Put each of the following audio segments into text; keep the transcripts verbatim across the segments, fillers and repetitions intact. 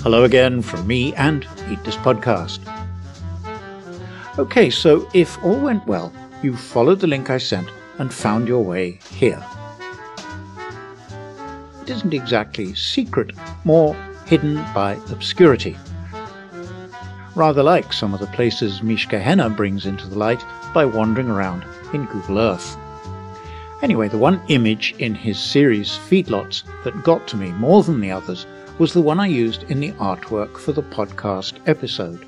Hello again from me and Eat This Podcast. Okay, so if all went well, you followed the link I sent and found your way here. It isn't exactly secret, more hidden by obscurity. Rather like some of the places Miška Henna brings into the light by wandering around in Google Earth. Anyway, the one image in his series Feedlots that got to me more than the others was the one I used in the artwork for the podcast episode.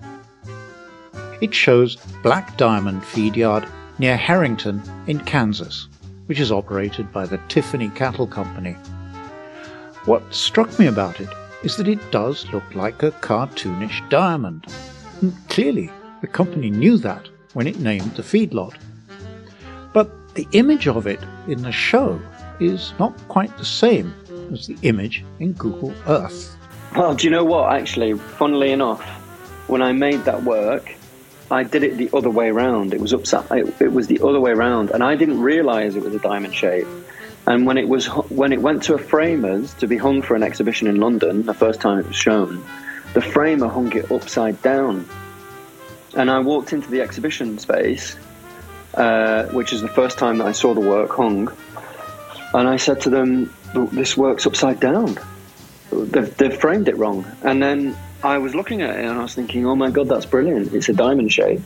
It shows Black Diamond Feed Yard near Harrington in Kansas, which is operated by the Tiffany Cattle Company. What struck me about it is that it does look like a cartoonish diamond. And clearly, the company knew that when it named the feedlot. But the image of it in the show is not quite the same as the image in Google Earth. Well, do you know what? Actually, funnily enough, when I made that work, I did it the other way around. It was upside. It, it was the other way around, and I didn't realise it was a diamond shape. And when it was when it went to a framer's to be hung for an exhibition in London, the first time it was shown, the framer hung it upside down. And I walked into the exhibition space, uh, which is the first time that I saw the work hung, and I said to them, "This work's upside down. They've, they've framed it wrong." And then I was looking at it and I was thinking, "Oh my God, that's brilliant! It's a diamond shape."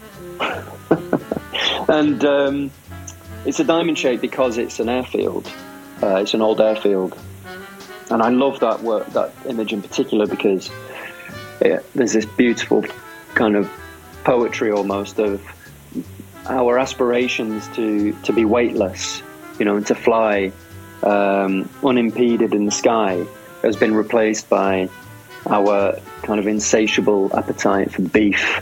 and um, it's a diamond shape because it's an airfield. Uh, it's an old airfield, and I love that work, that image in particular, because it, there's this beautiful kind of poetry almost of our aspirations to to be weightless, you know, and to fly um, unimpeded in the sky has been replaced by our kind of insatiable appetite for beef.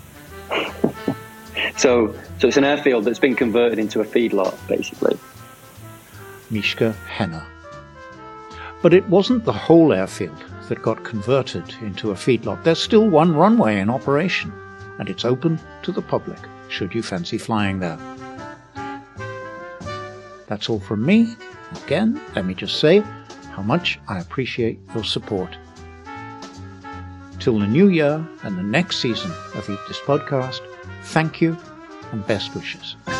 so, so it's an airfield that's been converted into a feedlot, basically. Miška Henna. But it wasn't the whole airfield that got converted into a feedlot. There's still one runway in operation, and it's open to the public, should you fancy flying there. That's all from me. Again, let me just say how much I appreciate your support. Till the new year and the next season of Eat This Podcast, thank you and best wishes.